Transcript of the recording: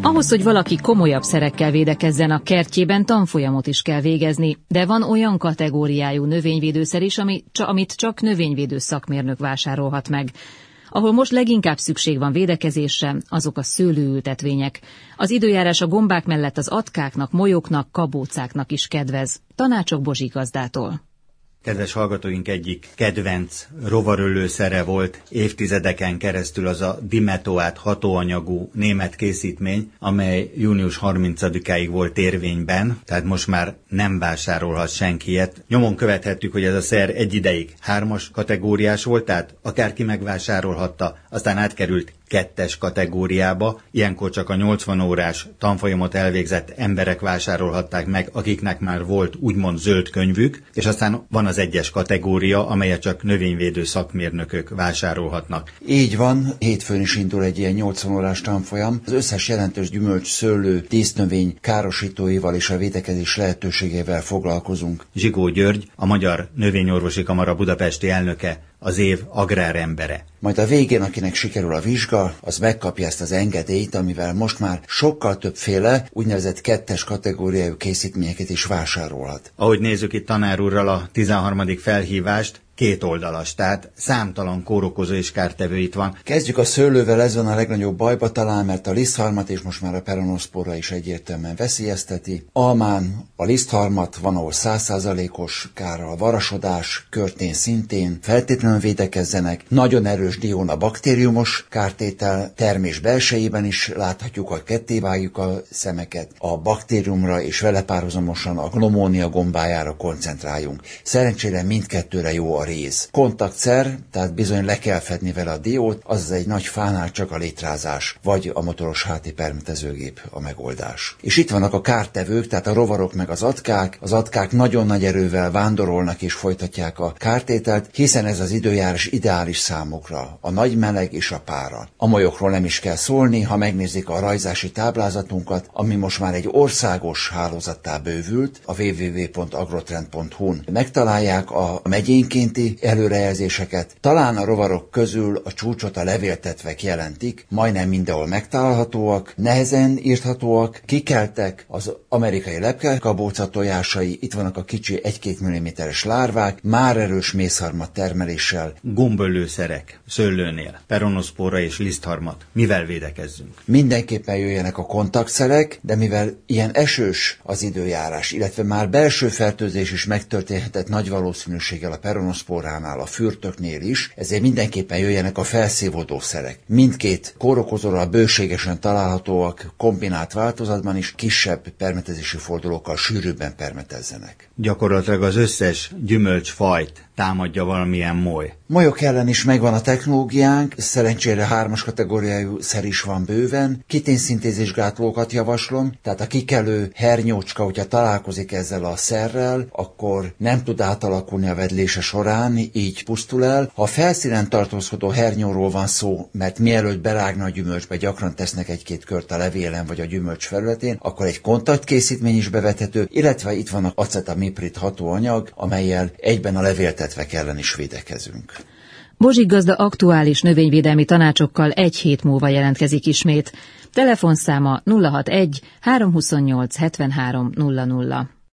Ahhoz, hogy valaki komolyabb szerekkel védekezzen a kertjében, tanfolyamot is kell végezni, de van olyan kategóriájú növényvédőszer is, amit csak növényvédő szakmérnök vásárolhat meg. Ahol most leginkább szükség van védekezésre, azok a szőlőültetvények. Az időjárás a gombák mellett az atkáknak, molyoknak, kabócáknak is kedvez. Tanácsok Bozsik gazdától. Kedves hallgatóink, egyik kedvenc rovarölőszere volt évtizedeken keresztül az a dimetoát hatóanyagú német készítmény, amely június 30-áig volt érvényben, tehát most már nem vásárolhat senki ilyet. Nyomon követhettük, hogy ez a szer egy ideig 3-as kategóriás volt, tehát akárki megvásárolhatta, aztán átkerült 2-es kategóriába, ilyenkor csak a 80 órás tanfolyamot elvégzett emberek vásárolhatták meg, akiknek már volt úgymond zöld könyvük, és aztán van az 1-es kategória, amelyet csak növényvédő szakmérnökök vásárolhatnak. Így van, hétfőn is indul egy ilyen 80 órás tanfolyam. Az összes jelentős gyümölcs, szőlő, dísznövény károsítóival és a védekezés lehetőségével foglalkozunk. Zsigó György, a Magyar Növényorvosi Kamara budapesti elnöke, az év agrárembere. Majd a végén, akinek sikerül a vizsga, az megkapja ezt az engedélyt, amivel most már sokkal többféle úgynevezett 2-es kategóriájú készítményeket is vásárolhat. Ahogy nézzük itt tanár úrral a 13. felhívást, 2 oldalas, tehát számtalan kórokozó és kártevő itt van. Kezdjük a szőlővel, ez van a legnagyobb bajba talán, mert a lisztharmat és most már a peronoszpora is egyértelműen veszélyezteti. Almán a lisztharmat van, ahol 100%-os kárral, varasodás, körtén szintén feltétlenül védekezzenek. Nagyon erős dión a baktériumos kártétel, termés belsejében is láthatjuk, hogy ketté vágjuk a szemeket. A baktériumra és vele párhuzamosan a gnomónia gombájára koncentráljunk. Szerencsére mindkettőre jó a réz. Kontaktszer, tehát bizony le kell fedni vele a diót, azaz egy nagy fánál csak a létrázás, vagy a motoros háti permetezőgép a megoldás. És itt vannak a kártevők, tehát a rovarok meg az atkák. Az atkák nagyon nagy erővel vándorolnak és folytatják a kártételt, hiszen ez az időjárás ideális számukra, a nagy meleg és a pára. A molyokról nem is kell szólni, ha megnézik a rajzási táblázatunkat, ami most már egy országos hálózattá bővült, a www.agrotrend.hu-n megtalálják a megyénként előrejelzéseket. Talán a rovarok közül a csúcsot a levéltetvek jelentik, majdnem mindenhol megtalálhatóak, nehezen írthatóak, kikeltek, az amerikai lepkekabóca tojásai, itt vannak a kicsi 1-2 mm-es lárvák, már erős mészharmat termeléssel. Gombölőszerek szőlőnél, peronoszpora és lisztharmat. Mivel védekezzünk? Mindenképpen jöjjenek a kontaktszerek, de mivel ilyen esős az időjárás, illetve már belső fertőzés is megtörténhetett nagy valószínűséggel a peronoszporánál, a fürtöknél is, ezért mindenképpen jöjjenek a felszívódószerek. Mindkét kórokozóra bőségesen találhatóak, kombinált változatban is, kisebb permetezési fordulókkal sűrűbben permetezzenek. Gyakorlatilag az összes gyümölcsfajt támadja valamilyen moly. Molyok ellen is megvan a technológiánk, szerencsére 3-as kategóriájú szer is van bőven. Kiténszintézisgátlókat javaslom, tehát a kikelő hernyócska, hogyha találkozik ezzel a szerrel, akkor nem tud átalakulni a vedlése során, így pusztul el. Ha a felszínen tartózkodó hernyóról van szó, mert mielőtt berágna a gyümölcsbe, gyakran tesznek 1-2 kört a levélen vagy a gyümölcs felületén, akkor egy kontaktkészítmény is bevethető, illetve itt van a acetamiprid hatóanyag, amellyel egyben a levéltetvek ellen is védekezünk. Bozsik gazda aktuális növényvédelmi tanácsokkal 1 hét múlva jelentkezik ismét. Telefonszáma 061 328 73 00.